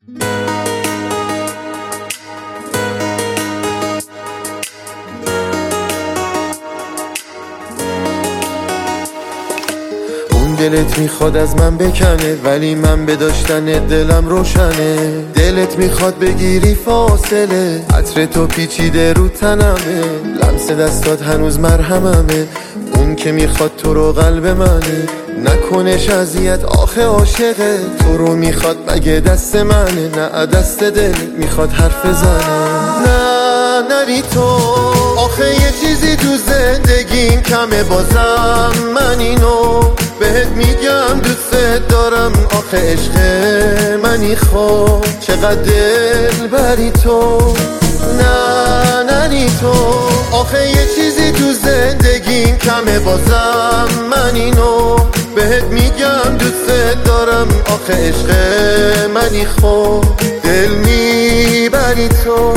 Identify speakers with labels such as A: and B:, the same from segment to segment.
A: دلت میخواد از من بکنه ولی من به داشتن دلم روشنه. دلت میخواد بگیری فاصله، عطر تو پیچیده رو تنمه، لمس دستات هنوز مرهممه. اون که میخواد تو رو قلب منه، نکنش اذیت آخه عاشقه. تو رو میخواد مگه دست منه، نه دست دل میخواد حرف زنه. نه نری تو، آخه یه چیزی تو زندگیم کمه بازم من اینو بهت میگم دوست دارم. آخه عشق منی خب چقدر دل بری تو. نه نری تو، آخه یه چیزی تو زندگیم کمه بازم من اینو بهت میگم دوست دارم. آخه عشق منی خب دل میبری تو.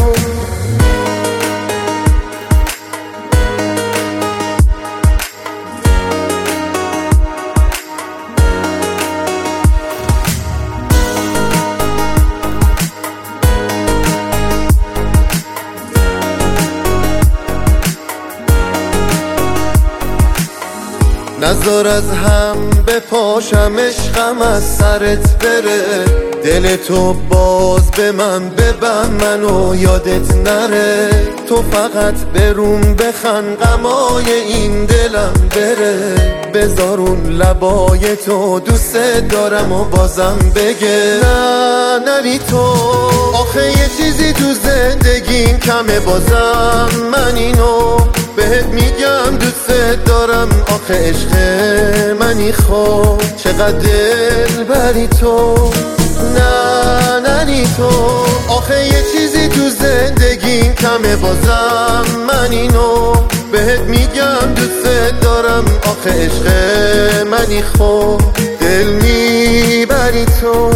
A: نذار از هم بپاشم عشقم از سرت بره. دل تو باز به من ببند منو یادت نره. تو فقط بروم بخند غمای این دلم بره. بذار اون لبای تو دوست دارم و بازم بگه. نه نری تو، آخه یه چیزی تو زندگیم کمه بازم من اینو بهت میگم دوست دارم. آخه عشق منی خب چقدر دل بری تو. نه نری تو، آخه یه چیزی تو زندگیم کمه بازم من اینو بهت میگم دوست دارم. آخه عشق منی خب دل میبری تو.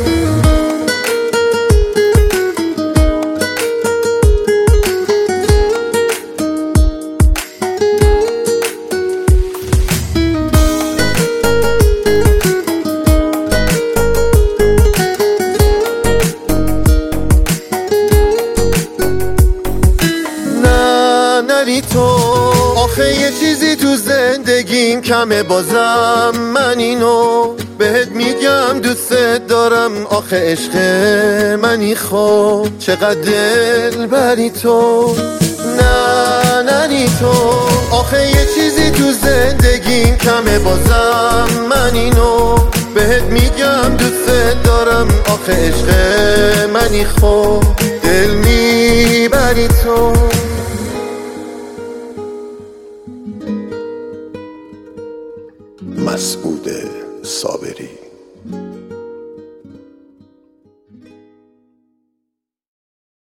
A: نری تو، آخه یه چیزی تو زندگیم کمه بازم من اینو بهت میگم دوست دارم. آخه عشق منی خب چقدر دل بری تو. نه نری تو، آخه یه چیزی تو زندگیم کمه بازم من اینو بهت میگم دوست دارم. آخه عشق منی خب دل میبری تو.
B: مسعود صابری.